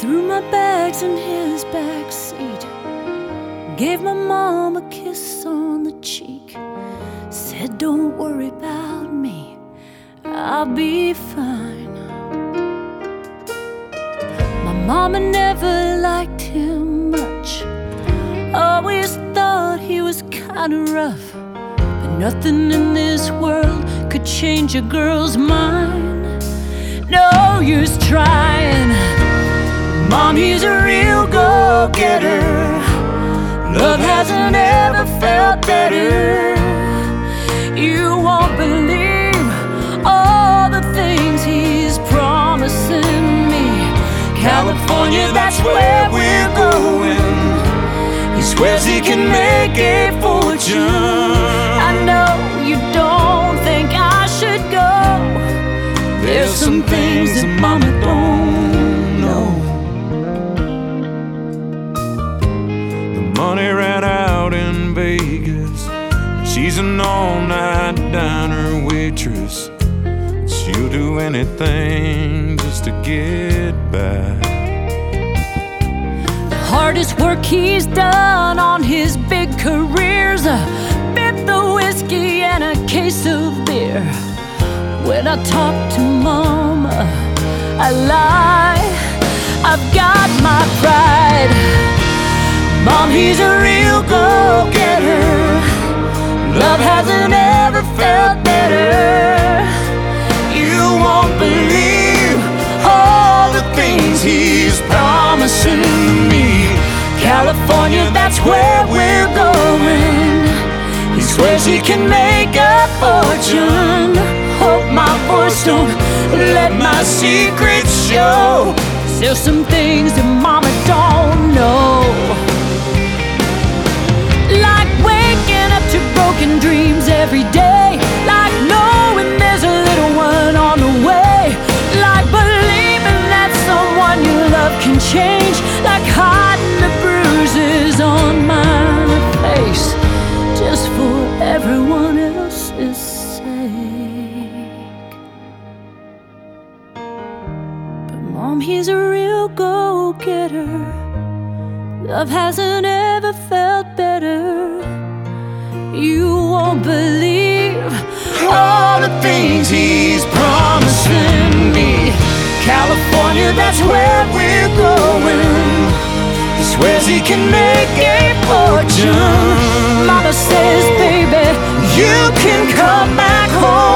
Threw my bags in his back seat, gave my mom a kiss on the cheek, said don't worry about me, I'll be fine. My mama never liked him much, always thought he was kinda rough, but nothing in this world could change a girl's mind. No use trying, Mom, he's a real go-getter. Love hasn't ever felt better. You won't believe all the things he's promising me. California, that's where we're going. He swears he can make a fortune. I know you don't think I should go. There's some things that Mama don't know. Money ran out in Vegas. She's an all-night diner waitress. She'll do anything just to get by. The hardest work he's done on his big career's a bit the whiskey and a case of beer. When I talk to Mama, I lie. I've got my pride. Mom, he's a real go-getter. Love hasn't ever felt better. You won't believe all the things he's promising me. California, that's where we're going. He swears he can make a fortune. Hope my voice don't let my secrets show. There's some things that Mama don't know, like waking up to broken dreams every day, like knowing there's a little one on the way, like believing that someone you love can change, like hiding the bruises on my face just for everyone else's sake. But Mom, he's a real go-getter. Love hasn't ever felt better. You won't believe all the things he's promising me. California, that's where we're going. He swears he can make a fortune. Mama says, baby, you can come back home.